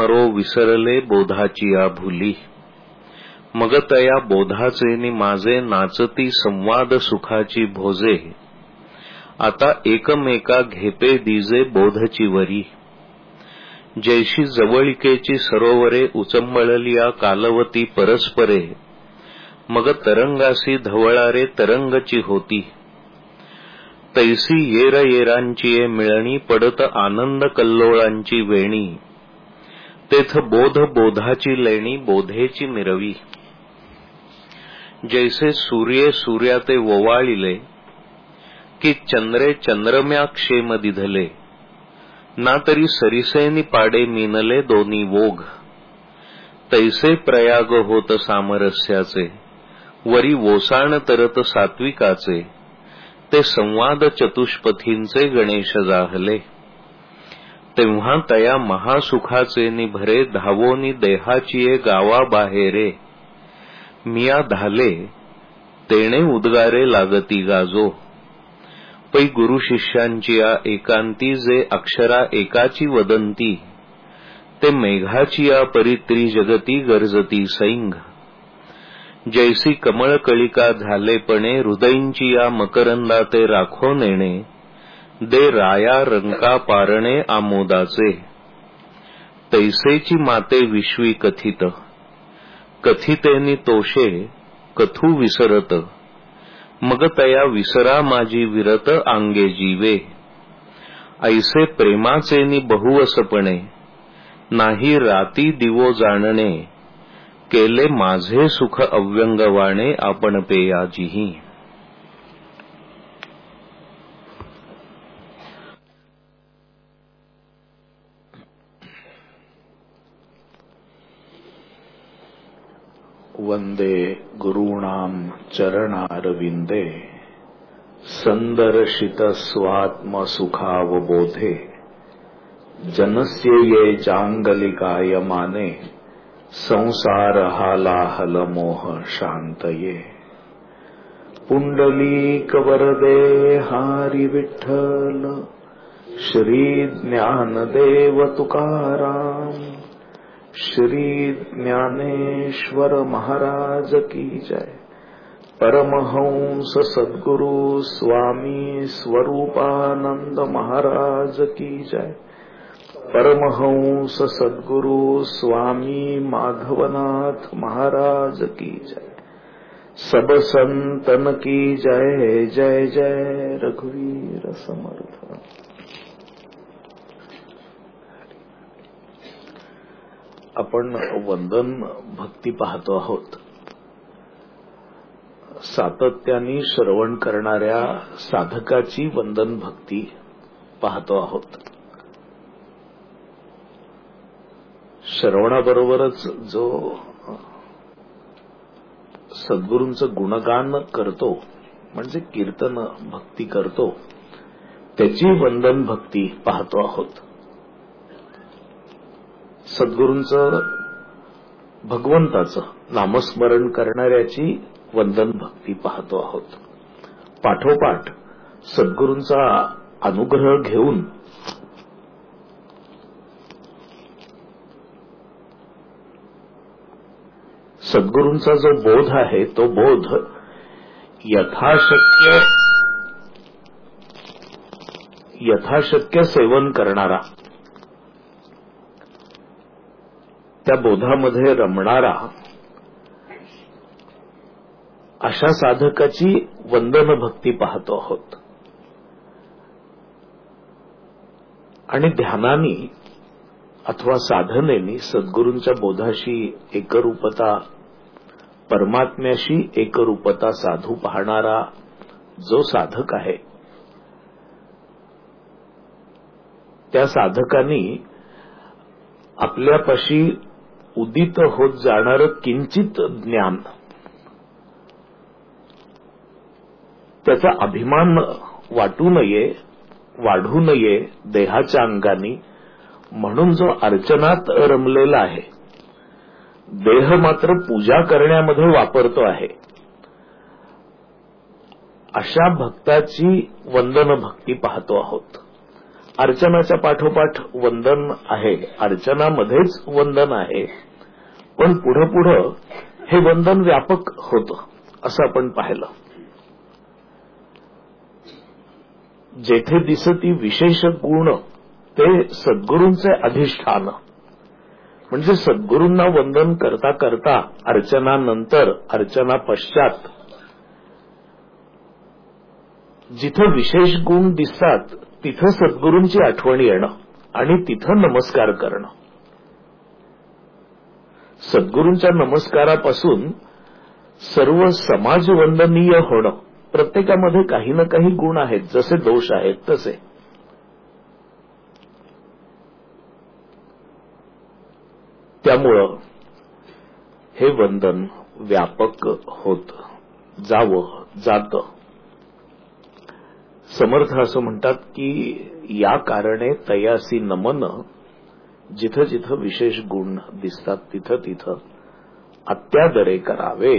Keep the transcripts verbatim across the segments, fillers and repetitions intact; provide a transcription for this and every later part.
मरो विसरले बोधाची या भुली। मग तया बोधाचे नि माझे नाचती संवाद सुखाची भोजे। आता एकमेका घेपे दिजे बोधची वरी। जैशी जवळिकेची सरोवरे उचंबळलिया कालवती परस्परे। मग तरंगासी धवळारे तरंगची होती। तैसी येर येरांची ये मिळणी पडत आनंद कल्लोळांची वेणी। तेथ बोध बोधाची लेणी बोधेची मिरवी। जैसे सूर्ये सूर्याते ववाळिले की चंद्रे चंद्रम्या क्षेम दिधले। ना तरी सरिसेनी पाडे मिनले दोन्ही वोग। तैसे प्रयाग होत सामरस्याचे वरी वोसाण तरत सात्विकाचे। ते संवाद चतुष्पथींचे गणेश जाहले। तेव्हा तया महासुखाचे निभरे धावोनी देहाची ये गावा बाहेरे। मिया धाले तेणे उद्गारे लागती गाजो। पै गुरु शिष्यांची या एकांती जे अक्षरा एकाची वदंती। ते मेघाची या परित्री जगती गरजती सैंघ। जैसी कमळ कळिका झालेपणे हृदयींची या मकरंदाते राखो नेणे। दे राया रंका पारणे आमोदाचे। तैसेची माते विश्वी कथित कथितेनी तोषे कथू विसरत। मग तया विसरा माझी विरत आंगे जीवे। ऐसे प्रेमाचेनी बहुवसपणे नाही राती दिवो जाणणे। केले माझे सुख अव्यंगवाणे आपण पेयाजीही। वंदे गुरूणां चरणारविंदे संदर्शित स्वात्मसुखावबोधे। जनस्य ये जांगलिकायमाने संसार हालाहल मोह शांतये। पुंडलीक वरदे हारी विठ्ठल श्री ज्ञानदेव तुकाराम। श्री ज्ञानेश्वर महाराज की जय। परमहंस सद्गुरु स्वामी स्वरूपानंद महाराज की जय। परमहंस सद्गुरु स्वामी माधवनाथ महाराज की जय। सब संतन की जय। जय जय रघुवीर समर्थ। आपण वंदन भक्ती पाहतो आहोत। सातत्याने श्रवण करणाऱ्या साधकाची वंदन भक्ती पाहतो आहोत। श्रवणाबरोबरच जो सद्गुरूंचं गुणगान करतो म्हणजे कीर्तन भक्ती करतो त्याची वंदन भक्ती पाहतो आहोत। सद्गुरूंचं भगवंताचं नामस्मरण करणाऱ्याची वंदन भक्ती पाहतो आहोत। पाठोपाठ सद्गुरूंचा अनुग्रह घेऊन सद्गुरूंचा जो बोध आहे तो बोध यथाशक्य यथाशक्य सेवन करणारा, त्या बोधामध्ये रमणारा अशा साधकाची वंदन भक्ती पाहतो आहोत। आणि ध्यानानी अथवा साधनेनी सद्गुरूंच्या बोधाशी एकरूपता, परमात्म्याशी एकरूपता साधू पाहणारा जो साधक आहे त्या साधकांनी आपल्यापाशी उदित होत जाणारं किंचित ज्ञान, त्याचा अभिमान वाटू नये, वाढू नये देहाच्या अंगानी, म्हणून जो अर्चनात रमलेला आहे, देह मात्र पूजा करण्यामध्ये वापरतो आहे, अशा भक्ताची वंदन भक्ती पाहतो आहोत। अर्चनाच्या पाठोपाठ वंदन आहे, अर्चनामध्येच वंदन आहे, पण पुढं पुढं हे वंदन व्यापक होतं असं आपण पाहिलं. जेथे दिसती विशेष गुण ते सद्गुरूंचे अधिष्ठान. म्हणजे सद्गुरूंना वंदन करता करता अर्चनानंतर, अर्चना पश्चात जिथं विशेष गुण दिसतात तिथं सद्गुरूंची आठवण येणं आणि तिथं नमस्कार करणं. सद्गुरूंच्या नमस्कारापासून सर्व समाज वंदनीय होणं. प्रत्येकामध्ये काही ना काही गुण आहेत, जसे दोष आहेत तसे. त्यामुळं हे वंदन व्यापक होत जावं, जातं. समर्थ असं म्हणतात की या कारणे तयासी नमन, जिथं जिथं विशेष गुण दिसतात तिथं तिथं अत्यादरे करावे.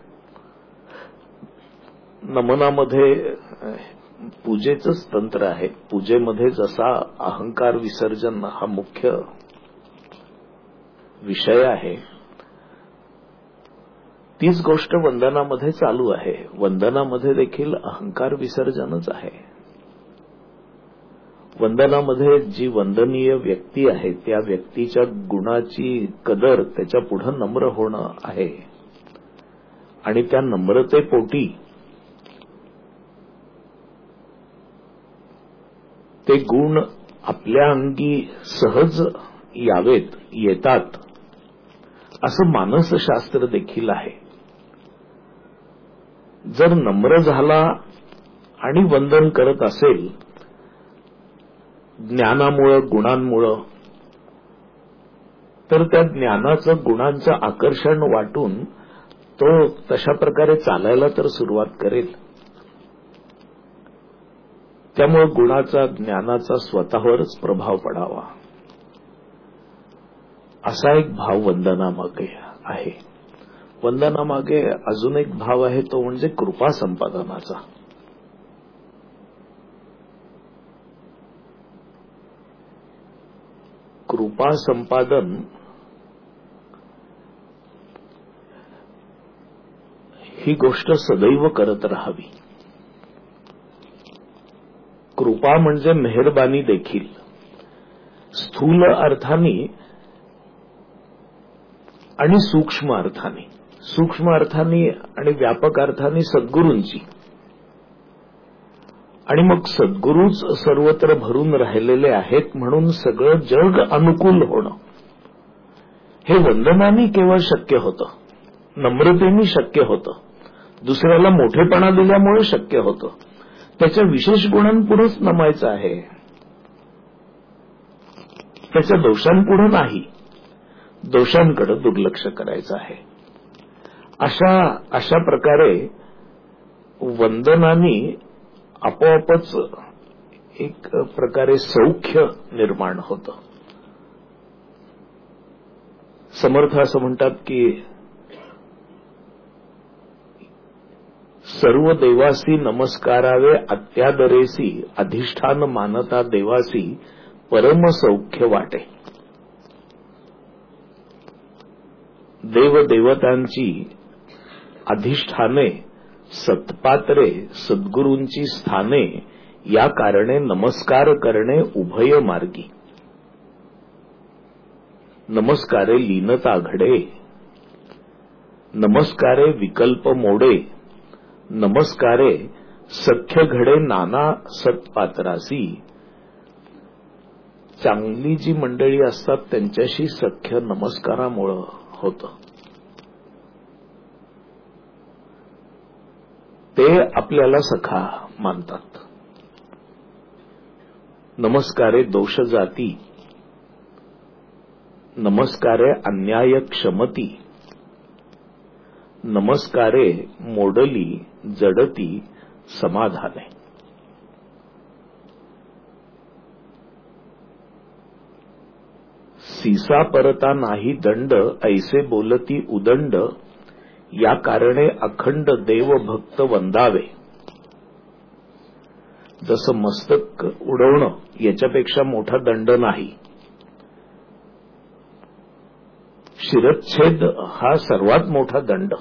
नमनामध्ये पूजेचंच तंत्र आहे. पूजेमध्ये जसा अहंकार विसर्जन हा मुख्य विषय आहे, तीच गोष्ट वंदनामध्ये चालू आहे. वंदनामध्ये देखील अहंकार विसर्जनच आहे. वंदनामध्ये जी वंदनीय व्यक्ती आहे त्या व्यक्तीच्या गुणाची कदर, त्याच्या पुढं नम्र होणं आहे. आणि त्या नम्रतेपोटी ते गुण आपल्या अंगी सहज यावेत, येतात, असं मानसशास्त्र देखील आहे. जर नम्र झाला आणि वंदन करत असेल ज्ञानामुळं, गुणांमुळं, तर त्या ज्ञानाचं, गुणांचं आकर्षण वाटून तो तशा प्रकारे चालायला तर सुरुवात करेल. त्यामुळे गुणाचा, ज्ञानाचा स्वतःवरच प्रभाव पडावा, असा एक भाव वंदनामागे आहे. वंदनामागे अजून एक भाव आहे, तो म्हणजे कृपा संपादनाचा. कृपा संपादन ही गोष्ट सदैव करत राहावी. कृपा म्हणजे मेहरबानी देखील स्थूल अर्थाने आणि सूक्ष्म अर्थाने. सूक्ष्म अर्थाने आणि व्यापक अर्थाने सद्गुरूंची, आणि मग सद्गुरूच सर्वत्र भरून राहिलेले आहेत म्हणून सगळं जग अनुकूल होणं हे वंदनाने केवळ शक्य होतं, नम्रतेने शक्य होतं, दुसऱ्याला मोठेपणा दिल्यामुळे शक्य होतं. त्याच्या विशेष गुणांपुढेच नमायचं आहे, त्याच्या दोषांपुढे नाही, दोषांकडे दुर्लक्ष करायचं आहे. अशा अशा प्रकारे वंदनाने आपोआपच एक प्रकारे सौख्य निर्माण होतं. समर्थ असं म्हणतात की सर्व देवासी नमस्कारावे अत्यादरेसी, अधिष्ठान मानता देवासी परम सौख्य वाटे. देवदेवतांची अधिष्ठाने, सत्पात्रे, सद्गुरूंची स्थाने, या कारणे नमस्कार करणे उभय मार्गी. नमस्कारे लीनता घडे, नमस्कारे विकल्प मोडे, नमस्कारे सख्य घडे नाना सत्पात्रासी. चांगली जी मंडळी असतात त्यांच्याशी सख्य नमस्कारामुळं होतं. ते आपल्याला सखा मानतात. नमस्कारे दोष जाती, नमस्कारे अन्याय क्षमती, नमस्कारे मोडली जडती समाधाने. सीसा परता नाही दंड, ऐसे बोलती उदंड, या कारणे अखंड देव भक्त वंदावे. जसं मस्तक उडवणं याच्यापेक्षा मोठा दंड नाही. शिरच्छेद हा सर्वात मोठा दंड.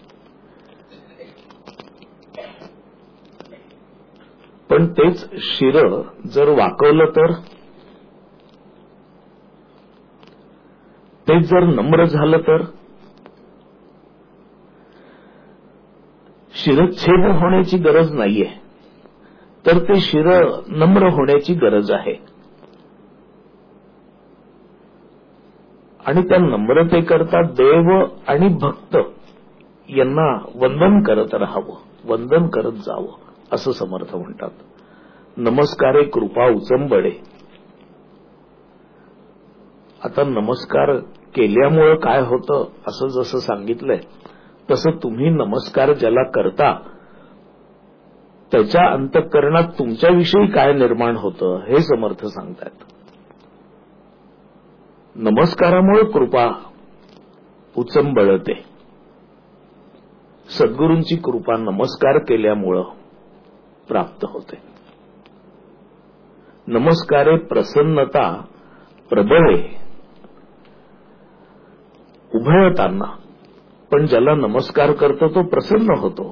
पण तेच शिर जर वाकवलं तर, तेच जर नम्र झालं तर, शिरच्छेद होण्याची गरज नाहीये, तर ते शिर नम्र होण्याची गरज आहे. आणि त्या नम्रतेकरता देव आणि भक्त यांना वंदन करत राहावं, वंदन करत जावं, असं समर्थ म्हणतात. नमस्कारे कृपा उचंबडे. आता नमस्कार केल्यामुळं काय होतं असं जसं सांगितलंय, तसं तुम्ही नमस्कार ज्याला करता त्याच्या अंतःकरणात तुमच्याविषयी काय निर्माण होतं हे समर्थ सांगतात. नमस्कारामुळे कृपा उचंबळते. सद्गुरूंची कृपा नमस्कार केल्यामुळं प्राप्त होते. नमस्कारे प्रसन्नता प्रबळे. उभयतांना, पण ज्याला नमस्कार करतो तो प्रसन्न होतो.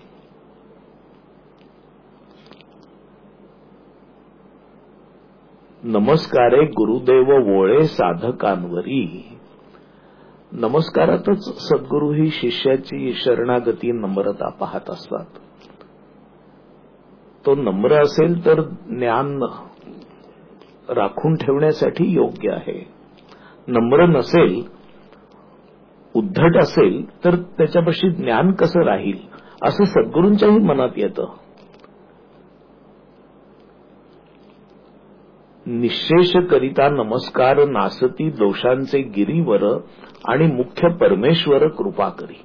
नमस्कारे गुरुदेव वोळे साधकांवरी. नमस्कारातच सद्गुरू ही शिष्याची शरणागती नम्रता पाहत असतात. तो नम्र असेल तर ज्ञान राखून ठेवण्यासाठी योग्य आहे. नम्र नसेल, उद्धट असेल तर त्याच्यापाशी ज्ञान कसं राहील असं सद्गुरूंच्याही मनात येतं. निःशेष करिता नमस्कार नासती दोषांचे गिरीवर आणि मुख्य परमेश्वर कृपा करी.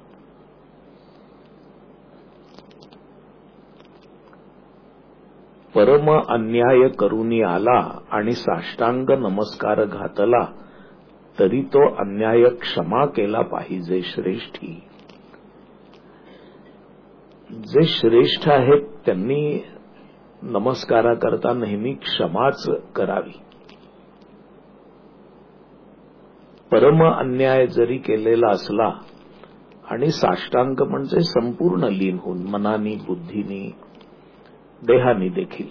परम अन्याय करुनी आला आणि साष्टांग नमस्कार घातला, तरी तो अन्याय क्षमा केला पाहिजे श्रेष्ठी. जे श्रेष्ठ आहेत त्यांनी नमस्काराकरता नेहमी क्षमाच करावी. परम अन्याय जरी केलेला असला आणि साष्टांग म्हणजे संपूर्ण लीन होऊन मनानी, बुद्धीनी, देहानी देखील,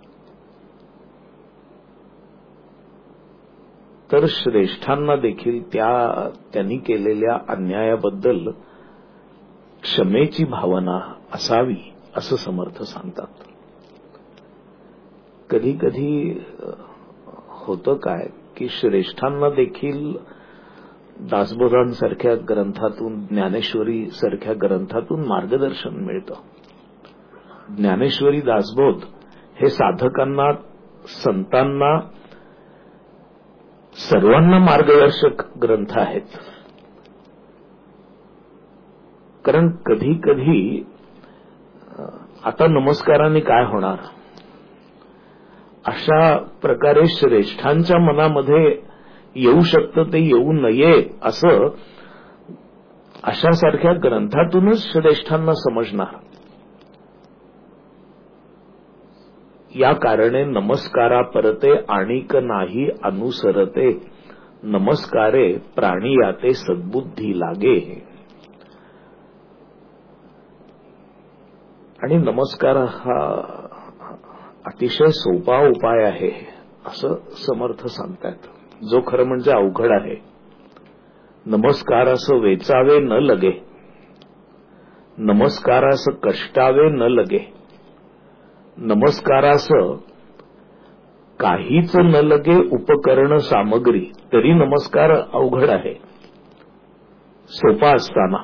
तर श्रेष्ठांना देखील त्या त्यांनी केलेल्या अन्यायाबद्दल क्षमेची भावना असावी असं समर्थ सांगतात. कधी कधी होतं काय की श्रेष्ठांना देखील दासबोधांसारख्या ग्रंथातून, ज्ञानेश्वरी सारख्या ग्रंथातून मार्गदर्शन मिळतं. ज्ञानेश्वरी, दासबोध हे साधकांना, संतांना, सर्वांना मार्गदर्शक ग्रंथ आहेत. कारण कधी कधी आता नमस्काराने काय होणार, अशा प्रकारे श्रेष्ठांच्या मनामध्ये येऊ शकतं ते येऊ नये असं अशासारख्या ग्रंथातूनच श्रेष्ठांना समजणार. या कारणे नमस्कारा परते आणिक नाही अनुसरते, नमस्कारे प्राणियाते सद्बुद्धी लागे. आणि नमस्कार हा अतिशय सोपा उपाय आहे असं समर्थ सांगतात, जो खरं म्हणजे अवघड आहे. नमस्कारास वेचावे न लगे, नमस्कारास कष्टावे न लगे, नमस्कारास काहीच न लगे उपकरण सामग्री, तरी नमस्कार अवघड आहे सोपा असताना.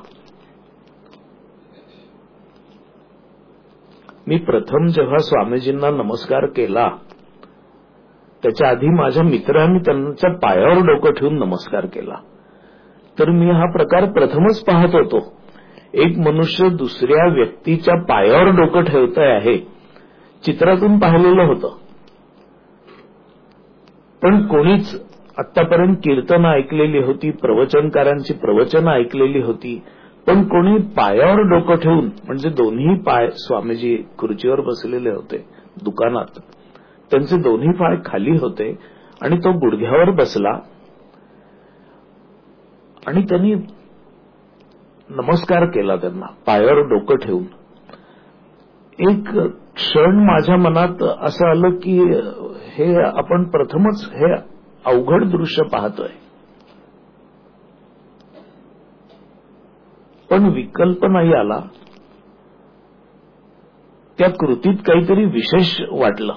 मी प्रथम जेव्हा स्वामीजींना नमस्कार केला त्याच्या आधी माझ्या मित्रांनी त्यांच्या पायावर डोकं ठेवून नमस्कार केला. तर मी हा प्रकार प्रथमच पाहत होतो. एक मनुष्य दुसऱ्या व्यक्तीच्या पायावर डोकं ठेवतोय आहे, चित्रातून पाहिलेलं होतं. पण कोणीच आतापर्यंत कीर्तन ऐकलेली होती, प्रवचनकारांची प्रवचनं ऐकलेली होती, पण कोणी पायावर डोकं ठेवून, म्हणजे दोन्ही पाय स्वामीजी खुर्चीवर बसलेले होते, दुकानात. त्यांचे दोन्ही पाय खाली होते आणि तो गुडघ्यावर बसला आणि त्यांनी नमस्कार केला त्यांना, पायावर डोकं ठेवून. एक क्षण माझ्या मनात असं आलं की हे आपण प्रथमच हे अवघड दृश्य पाहतोय. पण विकल्प नाही आला. त्या कृतीत काहीतरी विशेष वाटलं.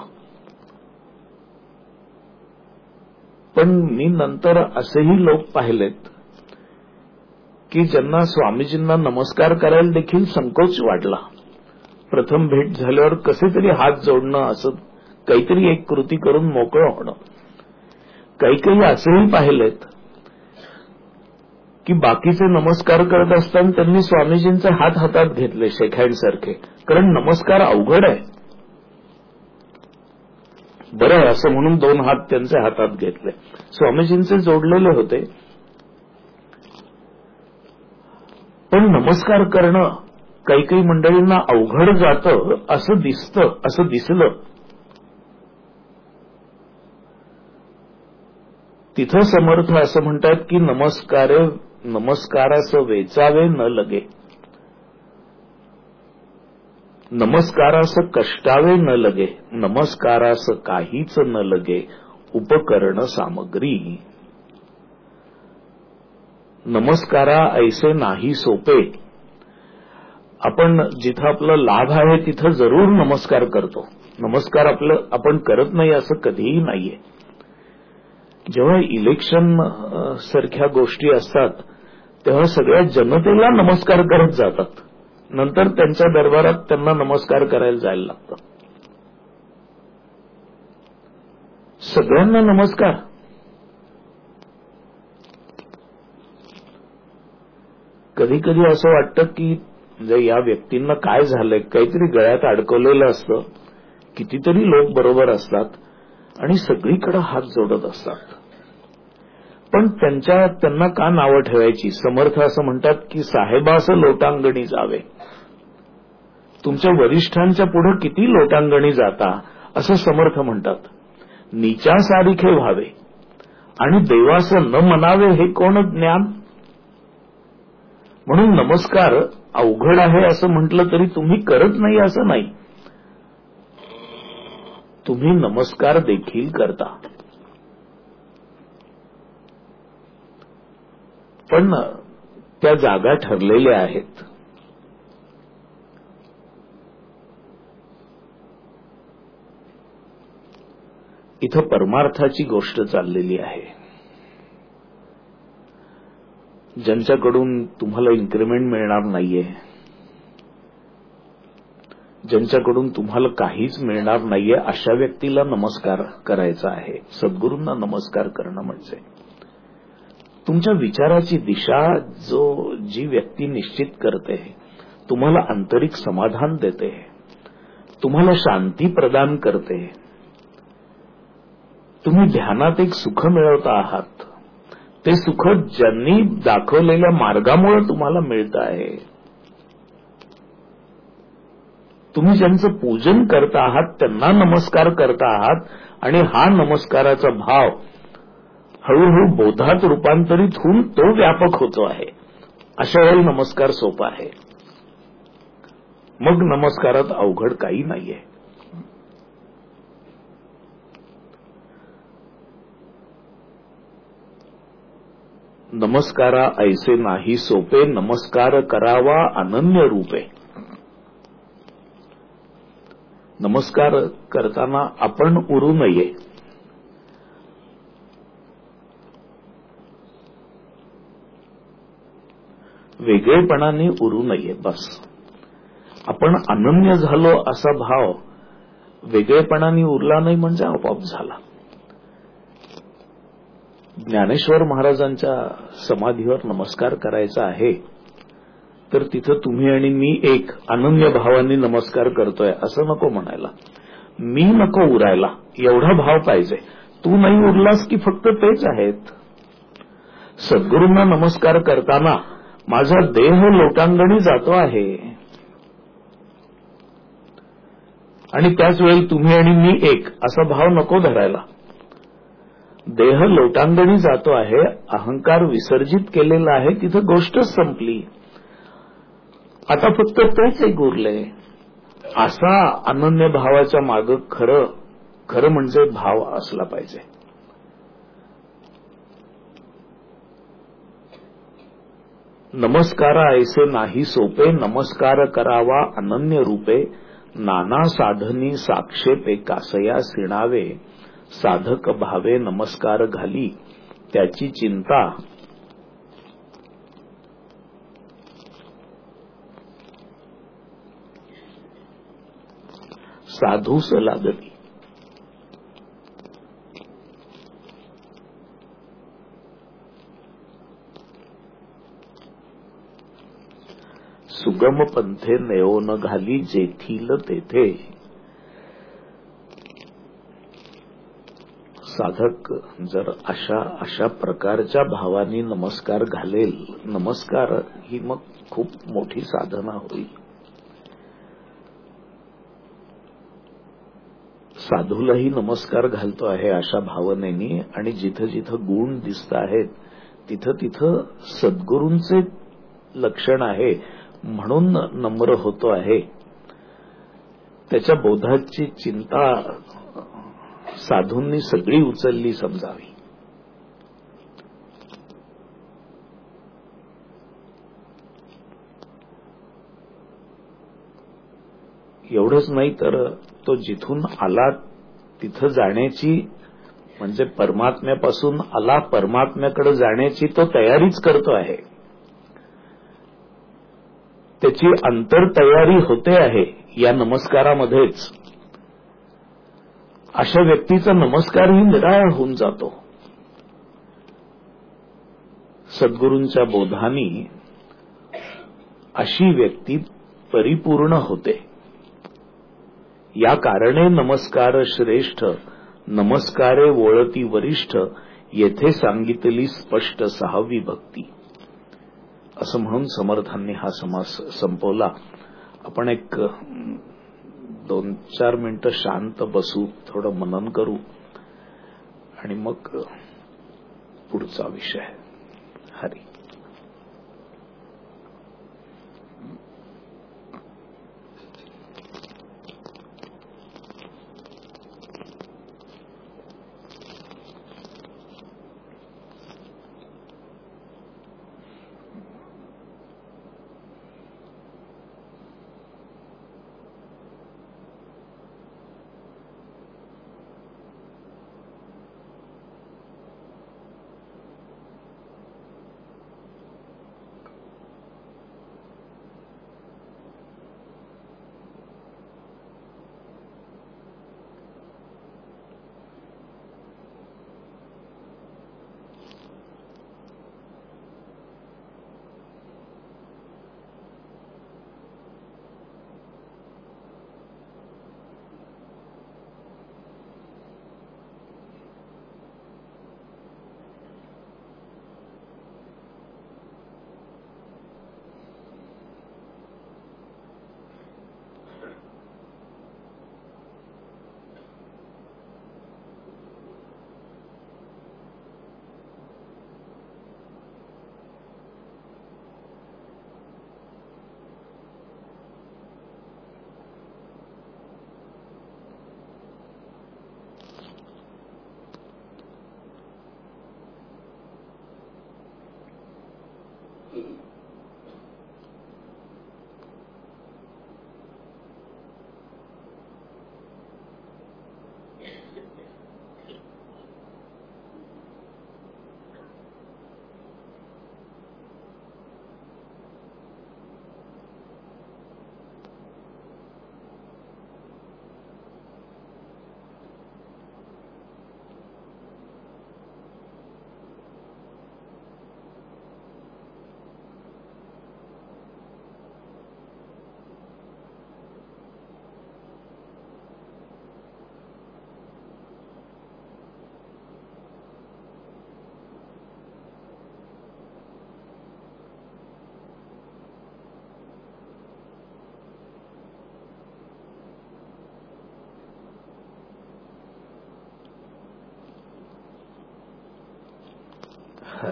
पण मी नंतर असेही लोक पाहिलेत की ज्यांना स्वामीजींना नमस्कार करायला देखील संकोच वाटला. प्रथम भेट झाल्यावर कसे तरी हात जोडणं, असं काहीतरी एक कृती करून मोकळं होणं. काही काही असेही पाहिलेत की बाकीचे नमस्कार करत असताना त्यांनी स्वामीजींचे हात हातात घेतले शेकहँड सारखे, कारण नमस्कार अवघड आहे. बरं असं म्हणून दोन हात त्यांचे हातात घेतले. स्वामीजींचे जोडलेले होते. पण नमस्कार करणं काही काही मंडळींना अवघड जातं असं दिसतं, असं दिसलं. तिथं समर्थ असं म्हणतात की नमस्कारे नमस्कारास वेचावे न लगे, नमस्कारास कष्टावे न लगे, नमस्कारास काहीच न लगे, उपकरण सामग्री. नमस्कारा ऐसे नाही सोपे. आपण जिथं आपला लाभ आहे तिथं जरूर नमस्कार करतो. नमस्कार आपलं आपण करत नाही असं कधीही नाहीये. जेव्हा इलेक्शन सारख्या गोष्टी असतात तेव्हा सगळ्या जनतेला नमस्कार करत जातात. नंतर त्यांच्या दरबारात त्यांना नमस्कार करायला जायला लागतं. सगळ्यांना नमस्कार. कधी कधी असं वाटतं की म्हणजे या व्यक्तींना काय झालंय, काहीतरी गळ्यात अडकवलेलं असतं. कितीतरी लोक बरोबर असतात आणि सगळीकडे हात जोडत असतात. पण त्यांच्या त्यांना का नावं ठेवायची? समर्थ असं म्हणतात की साहेबास लोटांगणी जावे. तुमच्या वरिष्ठांच्या पुढे किती लोटांगणी जाता असं समर्थ म्हणतात. नीचासारिखे व्हावे आणि देवास न म्हणावे हे कोण ज्ञान. म्हणून नमस्कार अवघड आहे असं म्हटलं तरी तुम्ही करत नाही असं नाही. तुम्ही नमस्कार देखील करता. पण त्या जागा ठरलेल्या आहेत. इथं परमार्थाची गोष्ट चाललेली आहे. ज्यांच्याकडून तुम्हाला इन्क्रिमेंट मिळणार नाहीये, ज्यांच्याकडून तुम्हाला काहीच मिळणार नाहीये, अशा व्यक्तीला नमस्कार करायचा आहे. सद्गुरूंना नमस्कार करणं म्हणजे तुमच्या विचाराची दिशा जो जी व्यक्ती निश्चित करते, तुम्हाला आंतरिक समाधान देते, तुम्हाला शांती प्रदान करते, तुम्ही ध्यानात एक सुख मिळवता आहात. ते सुख ज्यांनी दाखवलेल्या मार्गामुळे तुम्हाला मिळत आहे. तुम्ही ज्यांचं पूजन करता आहात त्यांना नमस्कार करता आहात आणि हा नमस्काराचा भाव हळूहळू बोधात रूपांतरित होऊन तो व्यापक होतो आहे. अशा वेळी नमस्कार सोपा आहे. मग नमस्कारात अवघड काही नाहीये. नमस्कारा ऐसे नाही सोपे, नमस्कार करावा अनन्य रूपे. नमस्कार करताना आपण उरू नये. वेगळेपणाने उरू नये. बस आपण अनन्य झालो असा भाव वेगळेपणाने उरला नाही म्हणजे आपोआप झाला. ज्ञानेश्वर महाराजांच्या समाधीवर नमस्कार करायचा आहे तर तिथं तुम्ही आणि मी एक अनन्य भावाने नमस्कार करतोय असं नको म्हणायला. मी नको उरायला एवढा भाव पाहिजे. तू नाही उरलास की फक्त तेच आहेत. सद्गुरूंना नमस्कार करताना माझा देह लोटांगणी जातो आहे आणि त्याच वेळी तुम्ही आणि मी एक असा भाव नको धरायला. देह लोटांगणी जातो आहे, अहंकार विसर्जित केलेला आहे, तिथं गोष्टच संपली. आता फक्त तेच एक उरले. असा अनन्य भावाच्या मागं खरं खरं म्हणजे भाव असला पाहिजे. नमस्कारा ऐसे नाही सोपे, नमस्कार करावा अनन्य रूपे, नाना साधनी साक्षेपे कासया सिणावे, साधक भावे नमस्कार घाली त्याची चिंता. साधूस लागली. सुगम पंथे नेओन घाली जेथील तेथे. साधक जर अशा अशा प्रकारच्या भावानी नमस्कार घालेल, नमस्कार ही मग खूप मोठी साधना होईल. साधूलाही नमस्कार घालतो आहे अशा भावनेनी, आणि जिथं जिथं गुण दिसत आहेत तिथं तिथं सद्गुरूंचे लक्षण आहे म्हणून नम्र होतो आहे. त्याच्या बोधाची चिंता साधूंनी सगळी उचलली समजावी. एवढंच नाही तर तो जिथून आला तिथं जाण्याची, म्हणजे परमात्म्यापासून आला परमात्म्याकडे जाण्याची तो तयारीच करतो आहे. त्याची अंतर तयारी होते आहे या नमस्कारामध्येच. अशा व्यक्तीचा नमस्कारही निराळा होऊन जातो. सद्गुरूंच्या बोधानी अशी व्यक्ती परिपूर्ण होते. या कारणे नमस्कार श्रेष्ठ, नमस्कारे वोळती वरिष्ठ, येथे सांगितली स्पष्ट सहावी भक्ती. असं म्हणून समर्थांनी हा समास संपवला. आपण एक दोन चार मिनिटं शांत बसू, थोडं मनन करू आणि मग पुढचा विषय. हरी.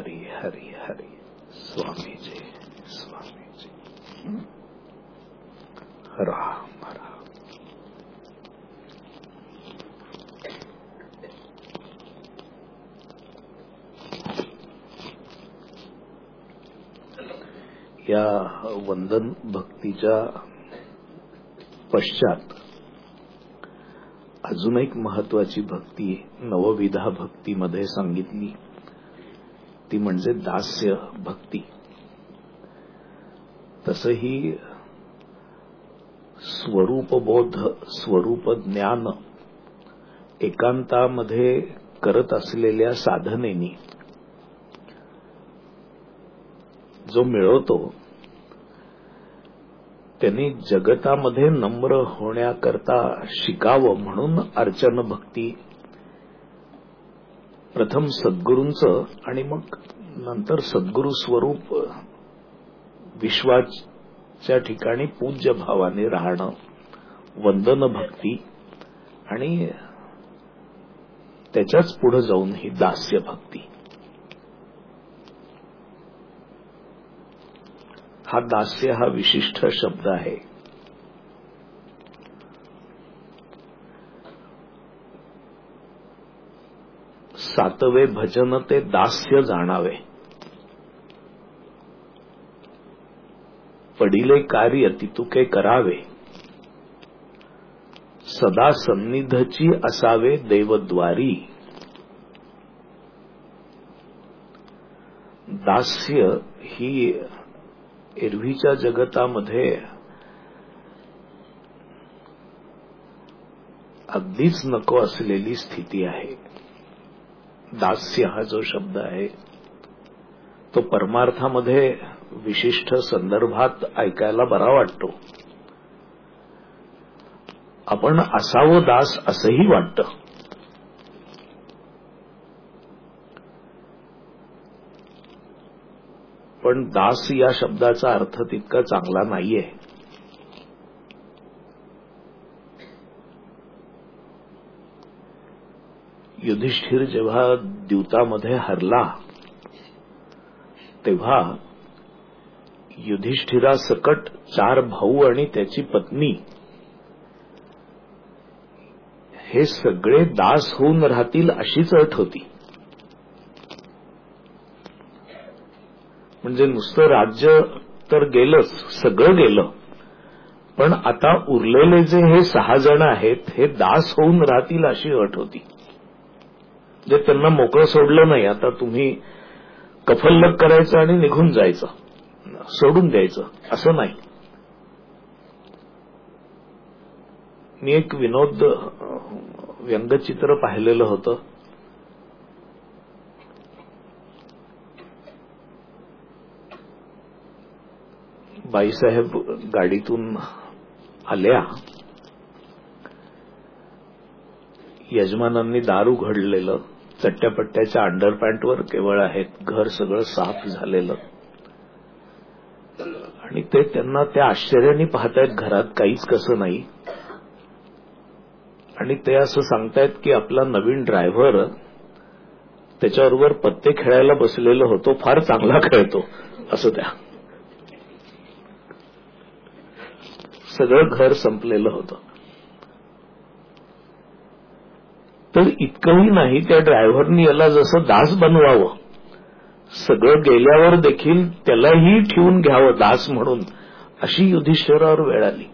हरी हरी हरी. स्वामीजी स्वामीजी. राम राम. या वंदन भक्तीच्या पश्चात अजून एक महत्वाची भक्ती नवविधा भक्तीमध्ये सांगितली, ती म्हणजे दास्य भक्ती. तसही स्वरूपबोध स्वरूप ज्ञान एकांतामध्ये करत असलेल्या साधनेनी जो मिळवतो त्यांनी जगतामध्ये नम्र होण्याकरता शिकावं म्हणून अर्चन भक्ती प्रथम सद्गुरूंचं आणि मग नंतर सद्गुरू स्वरूप विश्वाच्या ठिकाणी पूज्य भावाने राहणं, वंदन भक्ती आणि त्याच्याच पुढे जाऊन ही दास्य भक्ती. हा दास्य हा विशिष्ट शब्द आहे. सातवे भजन ते दास्य जाणावे, पडिले कार्य तितुके करावे, सदा सन्निधची असावे देवद्वारी. दास्य ही एरवीच्या जगतामध्ये अगदीच नको असलेली स्थिती आहे. दास्य हा जो शब्द आहे तो परमार्थामध्ये विशिष्ट संदर्भात ऐकायला बरा वाटतो. आपण असावं दास असंही वाटतं. पण दास या शब्दाचा अर्थ तितका चांगला नाहीये. युधिष्ठिर जेव्हा द्यूतामध्ये हरला तेव्हा युधिष्ठिरासकट चार भाऊ आणि त्याची पत्नी हे सगळे दास होऊन राहतील अशीच अट होती. म्हणजे नुसतं राज्य तर गेलंच, सगळं गेलं, पण आता उरलेले जे हे सहा जण आहेत हे दास होऊन राहतील अशी अट होती. जे त्यांना मोकळं सोडलं नाही, आता तुम्ही कफल्लक करायचं आणि निघून जायचं, सोडून द्यायचं असं नाही. मी एक विनोद व्यंगचित्र पाहिलेलं होतं. बाईसाहेब गाडीतून आल्या, यजमानांनी दार उघडलेलं, चट्ट्यापट्ट्याच्या अंडरपॅन्टवर केवळ आहेत, घर सगळं साफ झालेलं, आणि ते त्यांना त्या आश्चर्याने पाहतायत घरात काहीच कसं नाही. आणि ते असं सांगतायत की आपला नवीन ड्रायव्हर त्याच्याबरोबर पत्ते खेळायला बसलेला होतो, फार चांगला खेळतो असं. त्या सगळं घर संपलेलं होतं. तर इतकंही नाही, त्या ड्रायव्हरनी याला जसं दास बनवावं, सगळं गेल्यावर देखील त्यालाही ठेवून घ्यावं दास म्हणून, अशी युधिष्ठिरावर वेळ आली.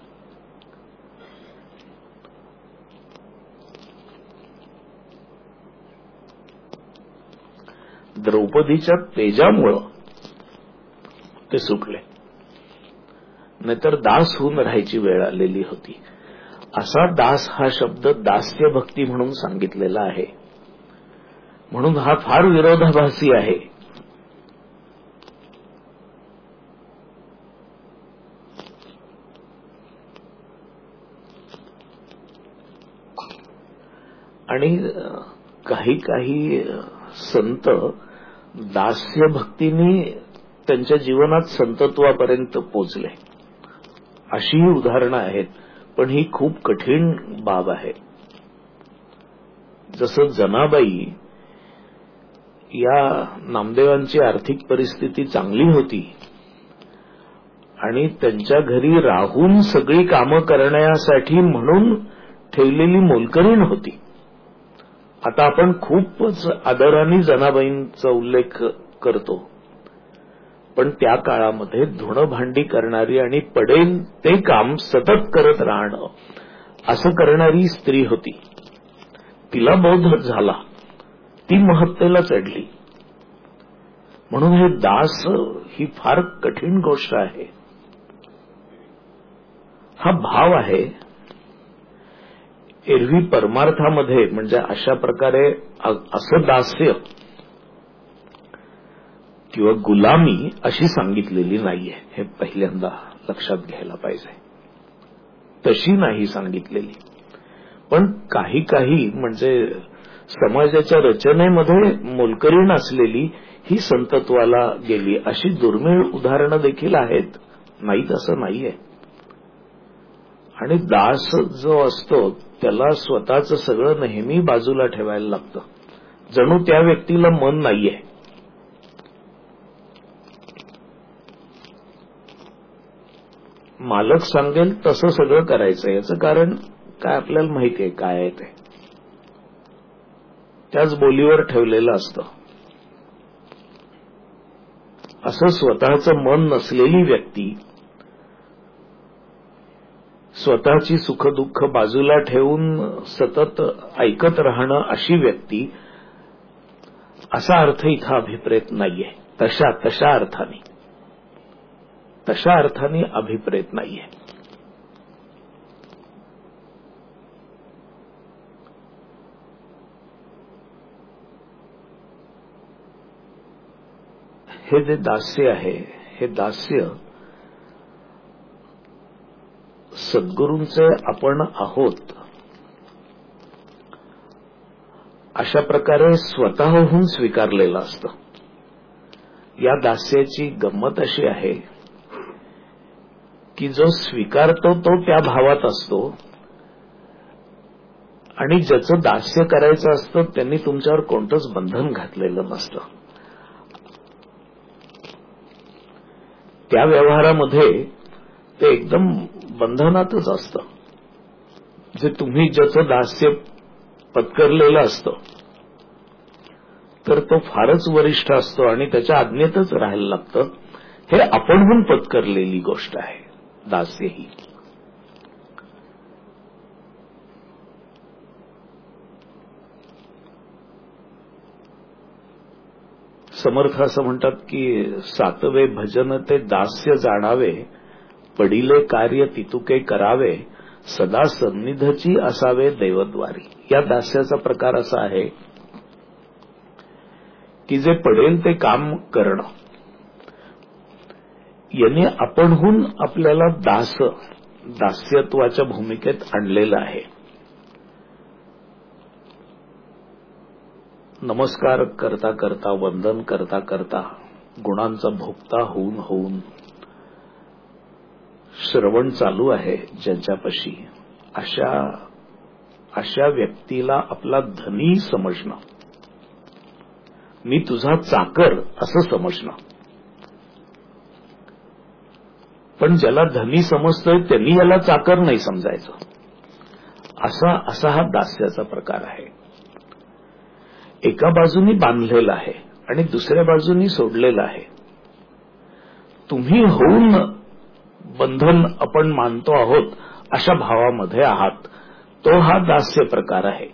द्रौपदीच्या तेजामुळं ते सुटले, नाहीतर दास होऊन राहायची वेळ आलेली होती. असा दास हा शब्द दास्य भक्ती म्हणून सांगितलेला आहे. म्हणून हा फार विरोधाभासी आहे. आणि काही काही संत दास्य भक्तीने त्यांच्या जीवनात संतत्वापर्यंत पोचले, अशीही उदाहरणं आहेत. पण ही खूप कठीण बाब आहे. जसं जनाबाई या नामदेवांची आर्थिक परिस्थिती चांगली होती आणि त्यांच्या घरी राहून सगळी कामं करण्यासाठी म्हणून ठेवलेली मोलकरीण होती. आता आपण खूपच आदराने जनाबाईंचा उल्लेख करतो, पण त्या काळामध्ये धुणं भांडी करणारी आणि पडेल ते काम सतत करत राहणं असं करणारी स्त्री होती. तिला बोध झाला, ती महत्तेला चढली. म्हणून हे दास ही फार कठीण गोष्ट आहे. हा भाव आहे. एरवी परमार्थामध्ये म्हणजे अशा प्रकारे असं दास्य किंवा गुलामी अशी सांगितलेली नाहीये. हे पहिल्यांदा लक्षात घ्यायला पाहिजे. तशी नाही सांगितलेली, पण काही काही म्हणजे समाजाच्या रचनेमध्ये मोलकरीण असलेली ही संतत्वाला गेली अशी दुर्मिळ उदाहरणं देखील आहेत. नाहीत असं नाहीये. आणि दास जो असतो त्याला स्वतःच सगळं नेहमी बाजूला ठेवायला लागतं, जणू त्या व्यक्तीला मन नाहीये. मालक सांगेल तसं सगळं करायचं. याचं कारण काय आपल्याला माहिती आहे काय आहे ते. त्याच बोलीवर ठेवलेलं असतं. असं स्वतःचं मन नसलेली व्यक्ती, स्वतःची सुखदुःख बाजूला ठेवून सतत ऐकत राहणं अशी व्यक्ती, असा अर्थ इथं अभिप्रेत नाहीये. तशा तशा अर्थाने तशा अर्थाने अभिप्रेत नाहीये. हे जे दास्य आहे, हे दास्य सद्गुरूंचे आपण आहोत अशा प्रकारे स्वतःहून स्वीकारलेलं असतं. या दास्याची गंमत अशी आहे की जो स्वीकारतो तो त्या भावात असतो आणि ज्याचं दास्य करायचं असतं त्यांनी तुमच्यावर कोणतंच बंधन घातलेलं नसतं. त्या व्यवहारामध्ये ते एकदम बंधनातच असतं. जे तुम्ही ज्याचं दास्य पत्करलेलं असतं तर तो फारच वरिष्ठ असतो आणि त्याच्या आज्ञेतच राहायला लागतं. हे आपणहून पत्करलेली गोष्ट आहे दास्य ही. समर्थ असं म्हणतात की सातवे भजन ते दास्य जाणावे, पडिले कार्य तितुके करावे, सदा सन्निधची असावे देवद्वारी. या दास्याचा प्रकार असा आहे की जे पडेल ते काम करणं. यांनी आपणहून आपल्याला दास दास्यत्वाच्या भूमिकेत आणलेलं आहे. नमस्कार करता करता, वंदन करता करता, गुणांचा भोगता होऊन होऊन श्रवण चालू आहे ज्यांच्यापाशी, अशा अशा व्यक्तीला आपला धनी समजणं, मी तुझा चाकर असं समजणं. पण ज्याला धनी समजतोय त्यांनी याला चाकर नाही समजायचं. असा असा हा दास्याचा प्रकार आहे. एका बाजूनी बांधलेला आहे आणि दुसऱ्या बाजूनी सोडलेला आहे. तुम्ही होऊन बंधन आपण मानतो आहोत अशा भावामध्ये आहात, तो हा दास्य प्रकार आहे.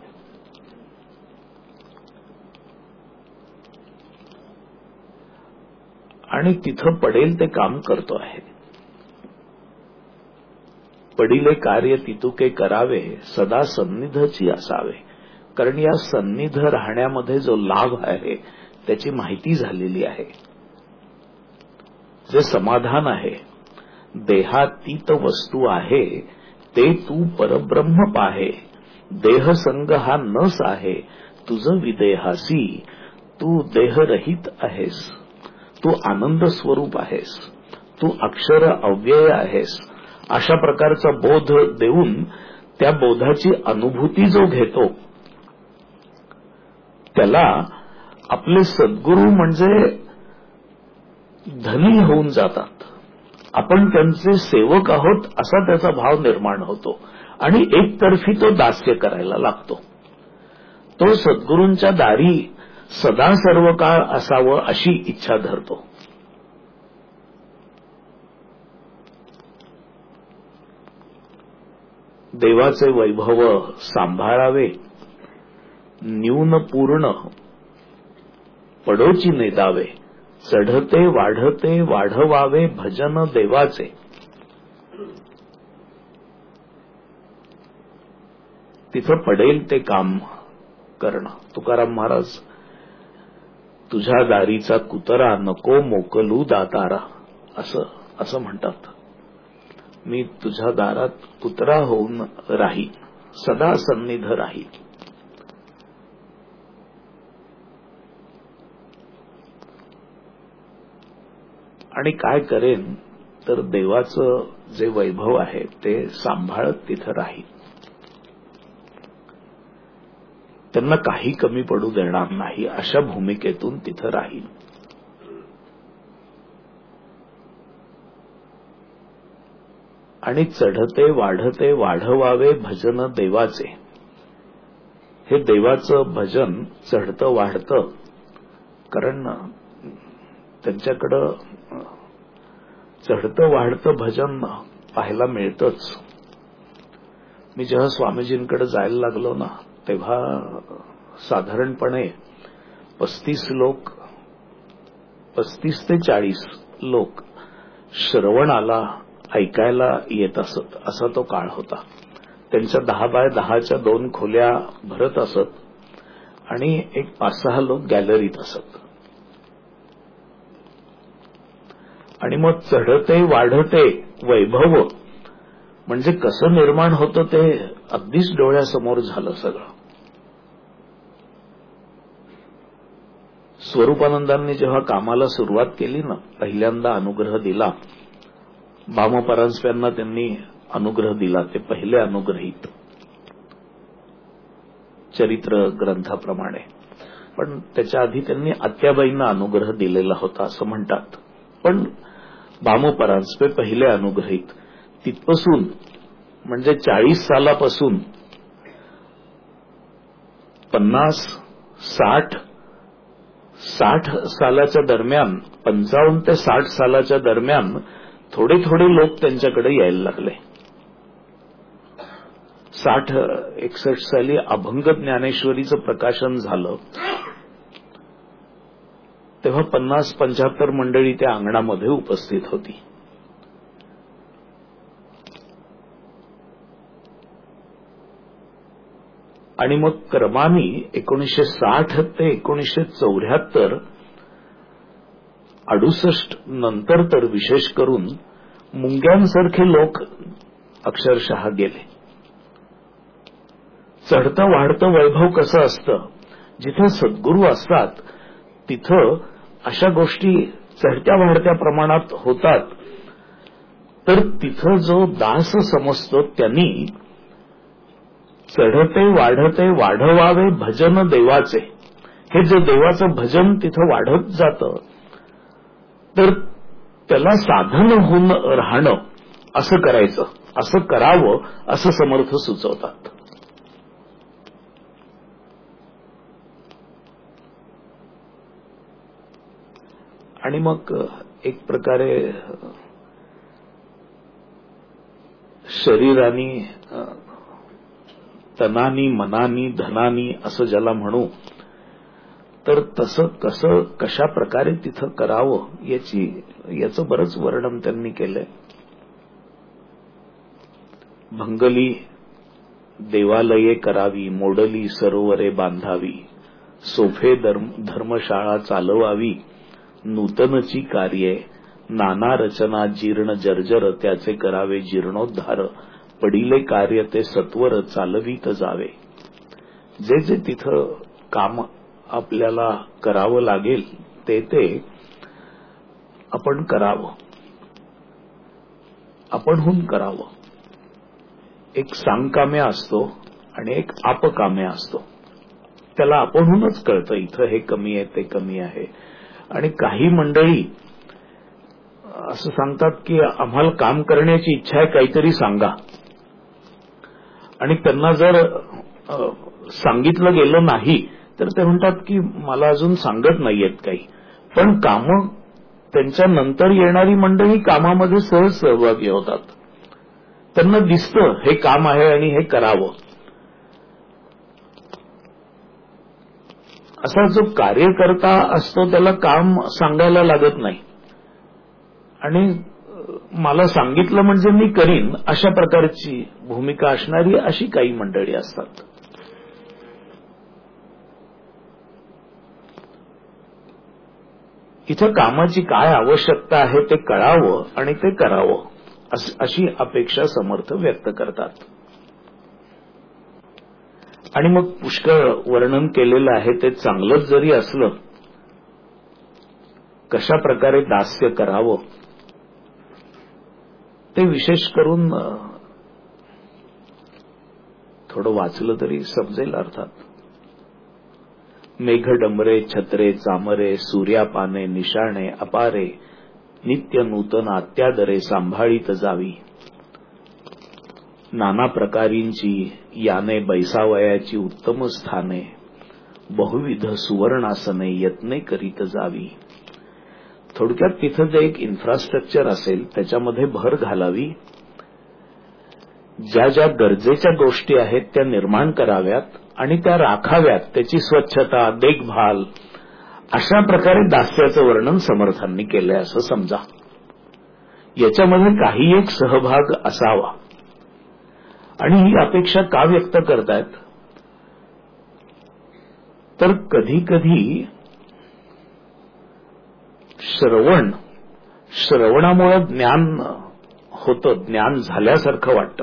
आणि तिथं पडेल ते काम करतो आहे. पडिले कार्य तितुके करावे, सदा सन्निधची असावे. कारण या सन्निध राहण्यामध्ये जो लाभ आहे त्याची माहिती झालेली आहे. जे समाधान आहे, देहातीत वस्तू आहे ते तू परब्रह्म पाहे. देहसंग हा नस आहे, तुझं विदेहासी. तू देहरहित आहेस, तू आनंद स्वरूप आहेस, तू अक्षर अव्यय आहेस. अशा प्रकारचा बोध देऊन त्या बोधाची अनुभूती जो घेतो त्याला आपले सद्गुरू म्हणजे धनी होऊन जातात. आपण त्यांचे सेवक आहोत असा त्याचा भाव निर्माण होतो आणि एकतर्फी तो दास्य करायला लागतो. तो सद्गुरूंच्या दारी सदा सर्व काळ असावं अशी इच्छा धरतो. देवाचे वैभव सांभाळावे, न्यून पूर्ण पडोची नेदावे, चढते वाढते वाढवावे भजन देवाचे. तिथं पडेल ते काम करणं. तुकाराम महाराज, तुझ्या दारीचा कुतरा नको मोकलू दातारा असं असं म्हणतात. मी तुझ्या दारात कुत्रा होऊन राहीन, सदा सन्निध राहीन. आणि काय करेन तर देवाचं जे वैभव आहे ते सांभाळत तिथं राहीन. त्यांना काही कमी पडू देणार नाही अशा भूमिकेतून तिथं राहील. आणि चढते वाढते वाढवावे भजन देवाचे. हे देवाचं भजन चढतं वाढतं, कारण त्यांच्याकडं चढतं वाढतं भजन पाहायला मिळतंच. मी जेव्हा स्वामीजींकडे जायला लागलो ना तेव्हा साधारणपणे पस्तीस लोक पस्तीस ते चाळीस लोक श्रवणाला ऐकायला येत असत असा तो काळ होता. त्यांच्या दहा बाय दहाच्या दोन खोल्या भरत असत आणि एक पाच सहा लोक गॅलरीत असत. आणि मग चढते वाढते वैभव म्हणजे कसं निर्माण होतं ते अगदीच डोळ्यासमोर झालं सगळं. स्वरूपानंदांनी जेव्हा कामाला सुरुवात केली ना, पहिल्यांदा अनुग्रह दिला. भामपरांजप्यांना त्यांनी अनुग्रह दिला, ते पहिले अनुग्रहित चरित्र ग्रंथाप्रमाणे. पण त्याच्या आधी त्यांनी आत्याबाईंना अनुग्रह दिलेला होता असं म्हणतात. पण भामपरांजपे पहिले अनुग्रहित. तिथपासून म्हणजे चाळीस सालापासून पन्नास साठ साठ सालाच्या दरम्यान, पंचावन्न ते साठ सालाच्या दरम्यान थोडे थोडे लोक त्यांच्याकडे यायला लागले. साठ एकसष्ट साली अभंग ज्ञानेश्वरीचं प्रकाशन झालं तेव्हा पन्नास पंच्याहत्तर मंडळी त्या अंगणामध्ये उपस्थित होती. आणि मग क्रमाने एकोणीसशे साठ ते एकोणीसशे चौऱ्याहत्तर अडुसष्ट नंतर तर विशेष करून मुंग्यांसारखे लोक अक्षरशः गेले. चढतं वाढतं वैभव कसं असतं, जिथं सद्गुरू असतात तिथं अशा गोष्टी चढत्या वाढत्या प्रमाणात होतात. तर तिथं जो दास समजतो त्यांनी चढते वाढते वाढवावे भजन देवाचे. हे जे देवाचं भजन तिथं वाढत जातं तर त्याला साधन होऊन राहणं असं करायचं, असं करावं असं समर्थ सुचवतात. आणि मग एक प्रकारे शरीरानी तनानी मनानी धनानी असं ज्याला म्हणू, तर तसं कसं कशा प्रकारे तिथं करावं याची याचं बरंच वर्णन त्यांनी केलंय. भंगली देवालये करावी, मोडली सरोवरे बांधावी, सोफे धर्मशाळा चालवावी, नूतनची कार्ये नाना रचना जीर्ण जर्जर त्याचे करावे जीर्णोद्धार, पडिले कार्य ते सत्वर चालवीत जावे. जे जे तिथं काम आपल्याला करावं लागेल ते ते आपण करावं, आपणहून करावं. एक सांगकाम्य असतो आणि एक आपकाम्य असतो. त्याला आपणहूनच कळतं इथं हे कमी आहे ते कमी आहे. आणि काही मंडळी असं सांगतात की आम्हाला काम करण्याची इच्छा आहे, काहीतरी सांगा. आणि त्यांना जर सांगितलं गेलं नाही तर ते म्हणतात की मला अजून सांगत नाहीयेत काही. पण कामं त्यांच्या नंतर येणारी मंडळी कामामध्ये सहज सहभागी होतात. त्यांना दिसतं हे काम आहे आणि हे करावं. असा जो कार्यकर्ता असतो त्याला काम सांगायला लागत नाही आणि मला सांगितलं म्हणजे मी करीन अशा प्रकारची भूमिका असणारी अशी काही मंडळी असतात. इथं कामाची काय आवश्यकता आहे ते कळावं आणि ते करावं अशी अपेक्षा समर्थ व्यक्त करतात. आणि मग पुष्कळ वर्णन केलेलं आहे ते चांगलंच जरी असलं, कशा प्रकारे दास्य करावं ते विशेष करून थोडं वाचलं तरी समजेल अर्थात. मेघडंबरे छत्रे चामरे सूर्यापाने निशाणे अपारे नित्य नूतन अत्यादरे सांभाळीत जावी. नाना प्रकारींची याने बैसावयाची उत्तम स्थाने बहुविध सुवर्णासने यत्ने करीत जावी. थोडक्यात तिथं जे एक इन्फ्रास्ट्रक्चर असेल त्याच्यामध्ये भर घालावी. ज्या ज्या गरजेच्या गोष्टी आहेत त्या निर्माण कराव्यात आणि त्या राखाव्यात. त्याची स्वच्छता देखभाल अशा प्रकारे दास्याचं वर्णन समर्थांनी केलंय असं समजा. याच्यामध्ये काही एक सहभाग असावा. आणि ही अपेक्षा का व्यक्त करतायत तर कधी कधी श्रवण श्रवणामुळे ज्ञान होतं, ज्ञान झाल्यासारखं वाटतं.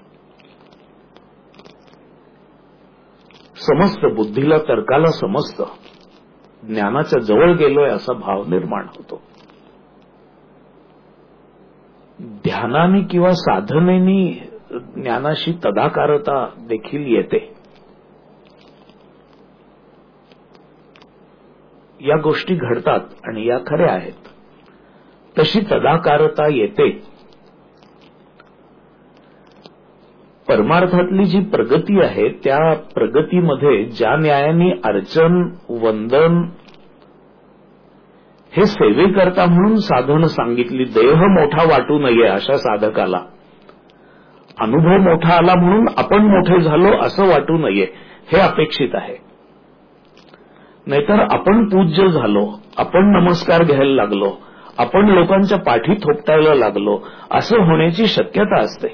समजतं, बुद्धीला तर्काला समजतं, ज्ञानाच्या जवळ गेलोय असा भाव निर्माण होतो. ध्यानाने किंवा साधनेनी ज्ञानाशी तदाकारता देखील येते. या गोष्टी घडतात आणि या खऱ्या आहेत. तशी तदाकारता येते. परमार्थातली जी प्रगती आहे त्या प्रगतीमध्ये ज्या न्यायाने अर्चन वंदन हे सेवेकरता म्हणून साधन सांगितली. देह मोठा वाटू नये अशा साधकाला. अनुभव मोठा आला म्हणून आपण मोठे झालो असं वाटू नये हे अपेक्षित आहे. नाहीतर आपण पूज्य झालो, आपण नमस्कार घ्यायला लागलो, आपण लोकांच्या पाठी थोपटायला लागलो असं होण्याची शक्यता असते.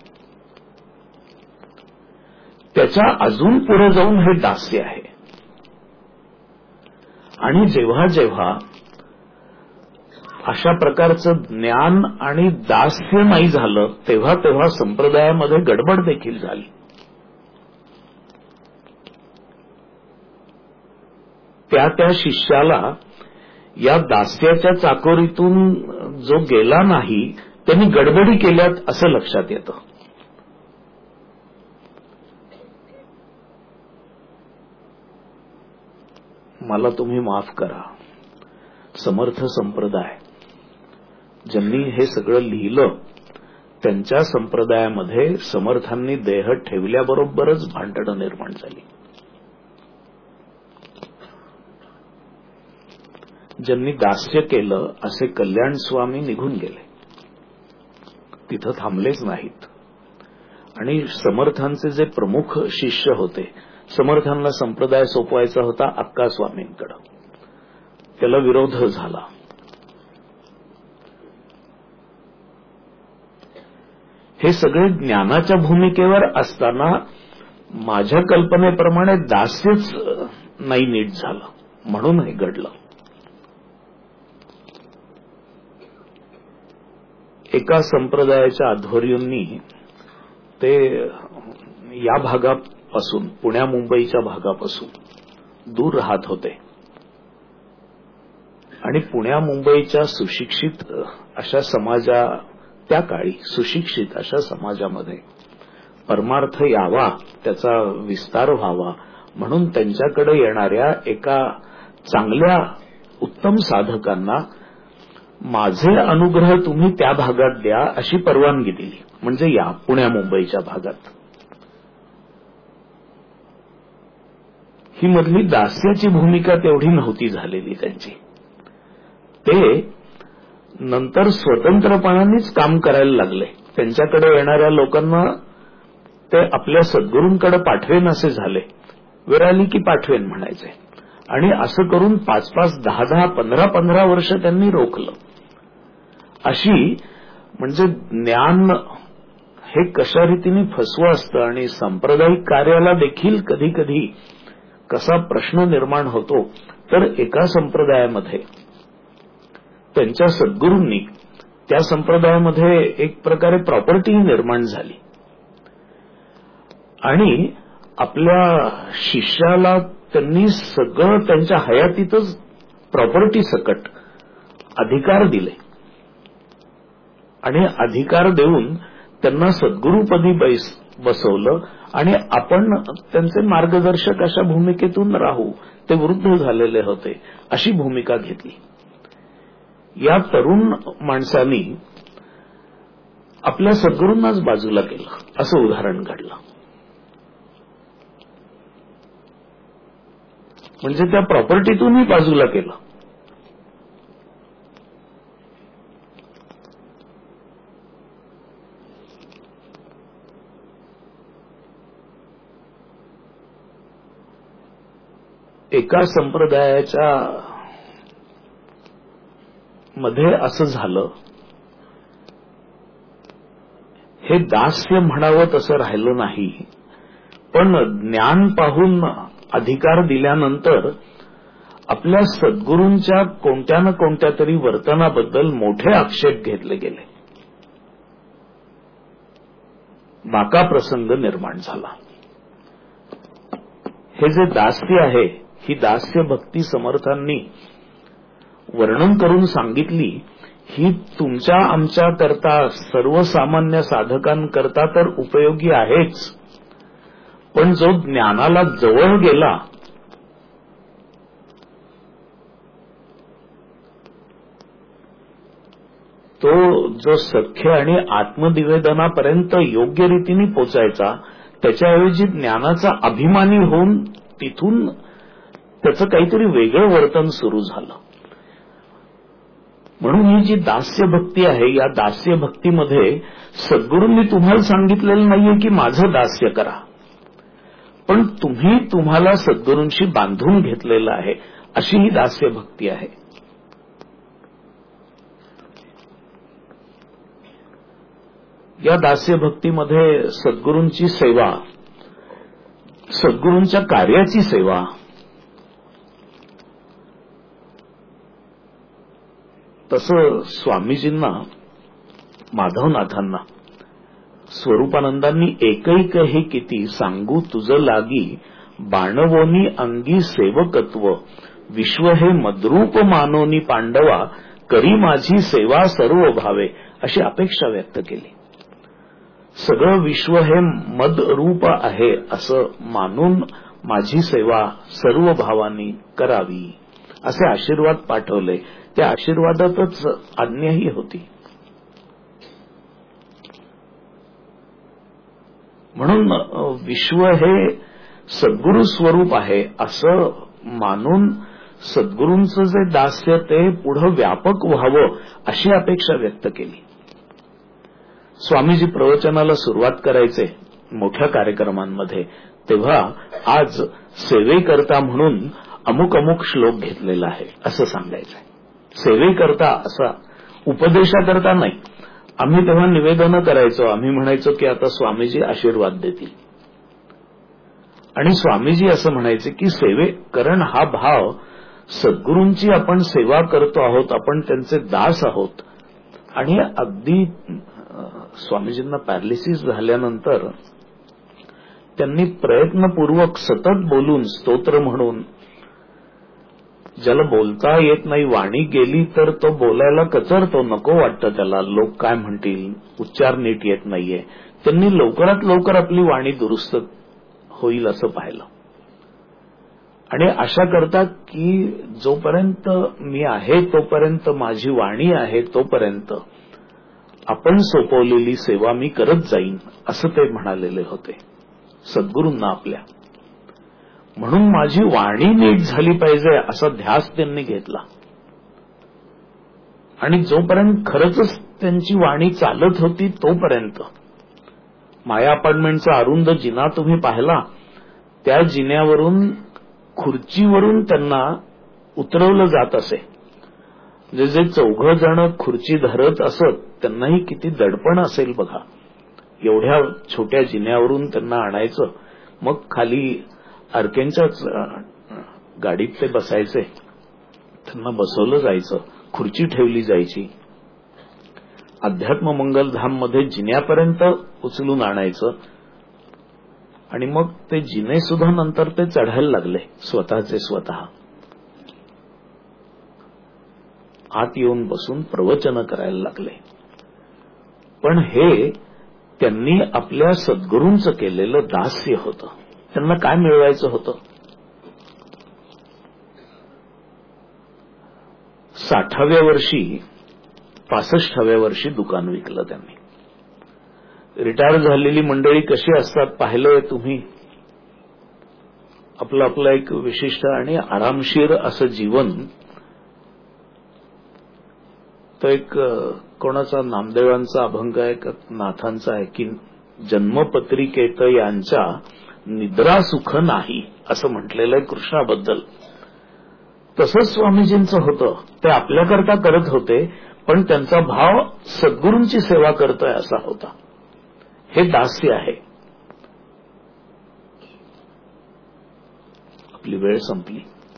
त्याच्या अजून पुढे जाऊन हे दास्य आहे. आणि जेव्हा जेव्हा अशा प्रकारचं ज्ञान आणि दास्य नाही झालं तेव्हा तेव्हा संप्रदायामध्ये गडबड देखील झाली. त्या त्या शिष्याला या दास्याच्या चाकोरीतून जो गेला नाही त्यांनी गडबडी केल्यात असं लक्षात येतं. मला तुम्ही माफ करा. समर्थ संप्रदाय ज्यांनी हे सगळं लिहिलं त्यांच्या संप्रदायामध्ये समर्थांनी देह ठेवल्याबरोबरच भांडणं निर्माण झाली. ज्यांनी दास्य केलं असे कल्याण स्वामी निघून गेले, तिथं थांबलेच नाहीत. आणि समर्थांचे जे प्रमुख शिष्य होते, समर्थांना संप्रदाय सोपवायचा होता अक्का स्वामींकडे, त्याला विरोध झाला. हे सगळे ज्ञानाच्या भूमिकेवर असताना माझ्या कल्पनेप्रमाणे दास्यच नाही नीट झालं म्हणून हे घडलं. एका संप्रदायाच्या अध्वर्यूंनी ते या भागापासून, पुण्या मुंबईच्या भागापासून दूर राहत होते आणि पुण्या मुंबईच्या सुशिक्षित अशा समाजा, त्या काळी सुशिक्षित अशा समाजामध्ये परमार्थ यावा, त्याचा विस्तार व्हावा म्हणून त्यांच्याकडे येणाऱ्या एका चांगल्या उत्तम साधकांना माझे अनुग्रह तुम्ही त्या भागात द्या अशी परवानगी दिली. म्हणजे या पुण्या मुंबईच्या भागात ही मधली दास्याची भूमिका तेवढी नव्हती झालेली त्यांची. ते नंतर स्वतंत्रपणानेच काम करायला लागले. त्यांच्याकडे येणाऱ्या लोकांना ते आपल्या सद्गुरूंकडे पाठवेन असे झाले. वेळ आली की पाठवेन म्हणायचे. आणि असं करून पाच पाच दहा दहा पंधरा पंधरा वर्ष त्यांनी रोखलं. अशी म्हणजे ज्ञान हे कशा रीतीने फसवं असतं आणि सांप्रदायिक कार्याला देखील कधी कधी कसा प्रश्न निर्माण होतो. तर एका संप्रदायामध्ये त्यांच्या सद्गुरूंनी त्या संप्रदायामध्ये एक प्रकारे प्रॉपर्टी निर्माण झाली आणि आपल्या शिष्याला त्यांनी सगळं त्यांच्या हयातीतच प्रॉपर्टी सकट अधिकार दिले आणि अधिकार देऊन त्यांना सद्गुरूपदी बसवलं आणि आपण त्यांचे मार्गदर्शक अशा भूमिकेतून राहू. ते वृद्ध झालेले होते अशी भूमिका घेतली. या तरुण माणसांनी आपल्या सद्गुरूंनाच बाजूला केलं असं उदाहरण घडलं. म्हणजे त्या प्रॉपर्टीतूनही बाजूला केलं. एका संप्रदायाच्या मध्ये असं झालं. हे दास्य म्हणावं तसं राहिलं नाही. पण ज्ञान पाहून अधिकार दिल्यानंतर आपल्या सद्गुरूंच्या कोणत्या ना कोणत्या तरी वर्तनाबद्दल मोठे आक्षेप घेतले गेले. बाका प्रसंग निर्माण झाला. हे जे दास्य आहे ही दास्य भक्ती समर्थांनी वर्णन करून सांगितली. ही तुमच्या आमच्या करता सर्वसामान्य साधकांकरता तर उपयोगी आहेच. पण जो ज्ञानाला जवळ गेला तो जो सख्य आणि आत्मनिवेदनापर्यंत योग्य रीतीने पोचायचा त्याच्याऐवजी ज्ञानाचा अभिमानी होऊन तिथून त्याचं काहीतरी वेगळं वर्तन सुरू झालं. म्हणून ही जी दास्य भक्ती आहे या दास्य भक्तीमध्ये सद्गुरूंनी तुम्हाला सांगितलेलं नाहीये की माझं दास्य करा. पण तुम्ही तुम्हाला सद्गुरूंशी बांधून घेतलेलं आहे अशी ही दास्य भक्ती आहे. या दास्य भक्तीमध्ये सद्गुरूंची सेवा सद्गुरूंच्या कार्याची सेवा तसं स्वामीजींना माधवनाथांना स्वरूपानंदांनी एकैक हे किती सांगू तुझं लागी बाणवोनी अंगी सेवकत्व विश्व हे मद्रूप मानोनी पांडवा करी माझी सेवा सर्व भावे अशी अपेक्षा व्यक्त केली. सगळं विश्व हे मदरूप आहे असं मानून माझी सेवा सर्व भावांनी करावी असे आशीर्वाद पाठवले. त्या आशीर्वादातच आज्ञाही होती. म्हणून विश्व हे सद्गुरु स्वरूप आहे असं मानून सद्गुरूंचं जे दास्य ते पुढे व्यापक व्हावं अशी अपेक्षा व्यक्त केली. स्वामीजी प्रवचनाला सुरुवात करायचे मोठ्या कार्यक्रमांमध्ये तेव्हा आज सेवेकरता म्हणून अमुक अमुक श्लोक घेतलेला आहे असं सांगायचंय. सेवेकरता असा उपदेशाकरता नाही. आम्ही तेव्हा निवेदन करायचो. आम्ही म्हणायचो की आता स्वामीजी आशीर्वाद देतील आणि स्वामीजी असं म्हणायचे की सेवे कारण हा भाव सद्गुरूंची आपण सेवा करतो आहोत. आपण त्यांचे दास आहोत. आणि अगदी स्वामीजींना पॅरालिसिस झाल्यानंतर त्यांनी प्रयत्नपूर्वक सतत बोलून स्तोत्र म्हणून ज्याला बोलता येत नाही वाणी गेली तर तो बोलायला कचरतो. नको वाटतं त्याला. लोक काय म्हणतील उच्चार नीट येत नाहीये. त्यांनी लवकरात लवकर आपली वाणी दुरुस्त होईल असं पाहिलं आणि आशा करतात की जोपर्यंत मी आहे तोपर्यंत, माझी वाणी आहे तोपर्यंत आपण सोपवलेली सेवा मी करत जाईन, असं ते म्हणालेले होते सद्गुरूंना आपल्या. म्हणून माझी वाणी नीट झाली पाहिजे असा ध्यास त्यांनी घेतला. आणि जोपर्यंत खरंच त्यांची वाणी चालत होती तोपर्यंत माया अपार्टमेंटचा अरुंद जिना तुम्ही पाहिला, त्या जिन्यावरून खुर्चीवरून त्यांना उतरवलं जात असे. जे जे चौघ जण खुर्ची धरत असत त्यांनाही किती दडपण असेल बघा. एवढ्या छोट्या जिन्यावरून त्यांना आणायचं, मग खाली अर्केंच्याच गाडीत ते बसायचे, त्यांना बसवलं जायचं, खुर्ची ठेवली जायची. अध्यात्म मंगलधाम मध्ये जिन्यापर्यंत उचलून आणायचं आणि मग ते जिने सुद्धा नंतर ते चढायला लागले स्वतःचे स्वतः. आत येऊन बसून प्रवचन करायला लागले. पण हे त्यांनी आपल्या सद्गुरूंचं केलेलं दास्य होतं. त्यांना काय मिळवायचं होतं? साठाव्या वर्षी पासष्टाव्या वर्षी दुकान विकलं त्यांनी. रिटायर झालेली मंडळी कशी असतात पाहिलंय तुम्ही. आपलं आपलं एक विशिष्ट आणि आरामशीर असं जीवन. तो एक कोणाचा नामदेवांचा अभंग आहे का नाथांचा आहे की जन्मपत्रिकेत यांच्या निद्रा सुख नाही, असं म्हटलेलं आहे कृष्णाबद्दल. तसंच स्वामीजींचं होतं. ते आपल्याकरता करत होते, पण त्यांचा भाव सद्गुरूंची सेवा करतोय असा होता. हे दास्य आहे. आपली वेळ संपली.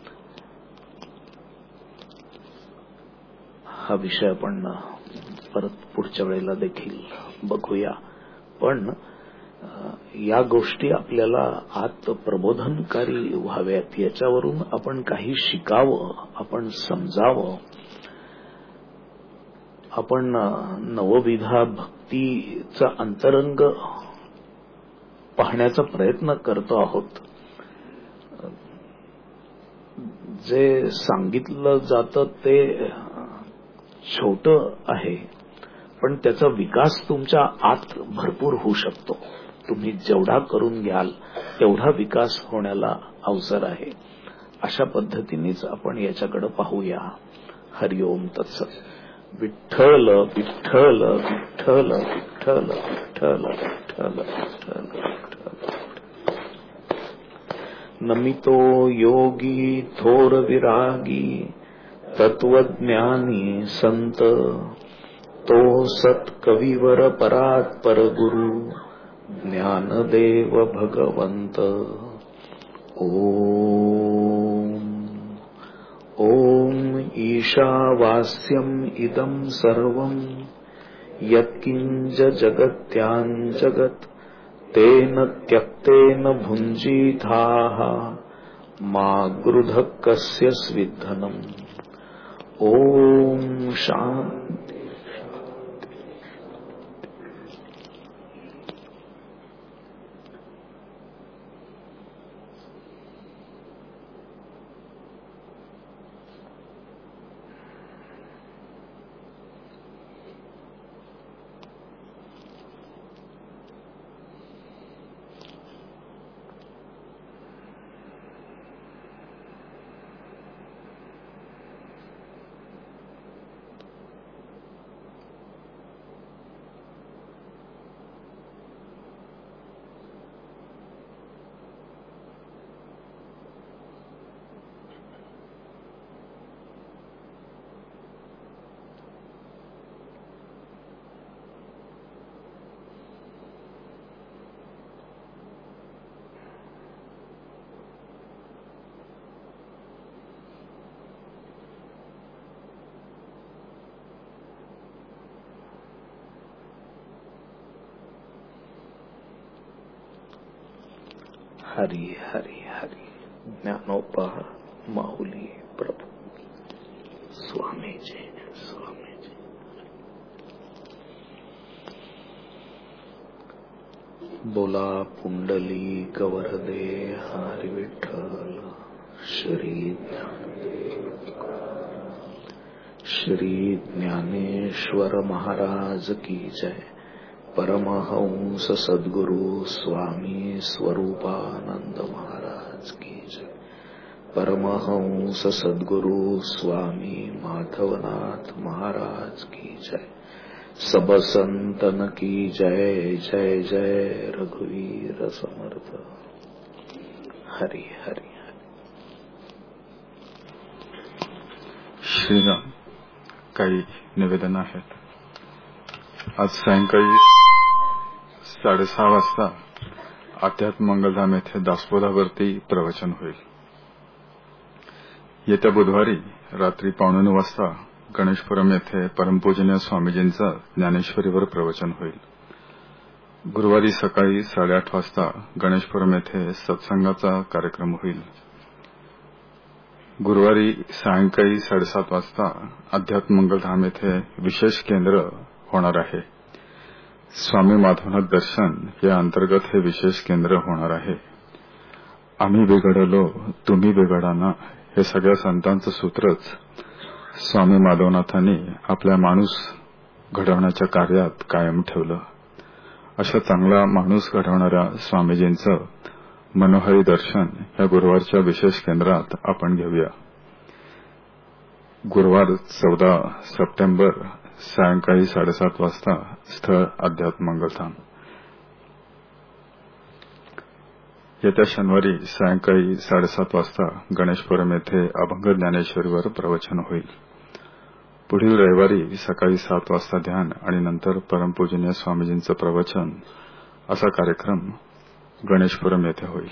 हा विषय आपण परत पुढच्या वेळेला देखील बघूया. पण या गोष्टी आपल्याला आत प्रबोधनकारी व्हाव्यात, याच्यावरून आपण काही शिकावं, आपण समजावं. आपण नवविधा भक्तीचा अंतरंग पाहण्याचा प्रयत्न करतो आहोत. जे सांगितलं जातं ते छोटं आहे, पण त्याचा विकास तुमच्या आत भरपूर होऊ शकतो. तुम्ही जेवढा करून घ्याल तेवढा विकास होण्याला अवसर आहे. अशा पद्धतीनेच आपण याच्याकडे पाहूया. हरिओम तत्सत. विठ्ठल विठ्ठल विठ्ठल विठ्ठल विठ्ठल विठ्ठल विठ्ठल. नमितो योगी थोर विरागी तत्वज्ञानी संत, तो सत कविवर परात्पर गुरु ज्ञानदेव भगवंत. ओम ओम ईशावास्यम इदं सर्वं यत्किंच जगत्यां जगत् तेन त्यक्तेन भुञ्जीथाः मा गृधः कस्य स्विद्धनम्. ओम शांति. हरि हरि हरि. ज्ञानोपा माऊली प्रभू. स्वामीजी स्वामीजी. बोला पुंडली कवरदे हरि विठ्ठल. श्री श्री ज्ञानेश्वर महाराज की जय. परमहंस सद्गुरु स्वामी स्वरूपानंद महाराज की जय. परमहंस सद्गुरु स्वामी माधवनाथ महाराज की जय. सब संतन की जय. जय जय रघुवीर समर्थ. हरि हरि. श्रीराम. काही निवेदन आहेत. आज सायंकाळी साडेसहा वाजता अध्यात्म मंगलधाम येथे दासबोधावरती प्रवचन होईल. येत्या बुधवारी रात्री पावणे नऊ वाजता गणेशपुरम येथे परमपूजनीय स्वामीजींचं ज्ञानेश्वरीवर प्रवचन होईल. गुरुवारी सकाळी साडेआठ वाजता गणेशपुरम येथे सत्संगाचा कार्यक्रम होईल. गुरुवारी सायंकाळी साडेसात वाजता अध्यात्म मंगलधाम येथे विशेष केंद्र होणार आहे. स्वामी माधवनाथ दर्शन या अंतर्गत हे विशेष केंद्र होणार आहे. आम्ही बिघडलो तुम्ही बिघडाना हे सगळ्या संतांचं सूत्रच स्वामी माधवनाथांनी आपल्या माणूस घडवण्याच्या कार्यात कायम ठेवलं. अशा चांगला माणूस घडवणाऱ्या स्वामीजींचं मनोहरी दर्शन या गुरुवारच्या विशेष केंद्रात आपण घेऊया. गुरुवार चौदा सप्टेंबर सायंकाळी साडेसात वाजता स्थळ अध्यात्म मंगलधाम. येत्या शनिवारी सायंकाळी साडेसात वाजता गणेशपुरम येथे अभंग ज्ञानेश्वरीवर प्रवचन होईल. पुढील रविवारी सकाळी सात वाजता ध्यान आणि नंतर परमपूजनीय स्वामीजींचं प्रवचन असा कार्यक्रम गणेशपुरम येथे होईल.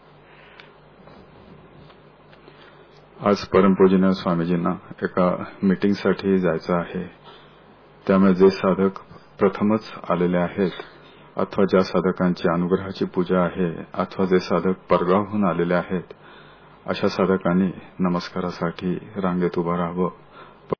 आज परमपूजनीय स्वामीजींना एका मीटिंगसाठी जायचं आहे. त्यामुळे जे साधक प्रथमच आलेले आहेत अथवा ज्या साधकांची अनुग्रहाची पूजा आहे अथवा जे साधक परगावहून आलेले आहेत अशा साधकांनी नमस्कारासाठी रांगेत उभं राहावं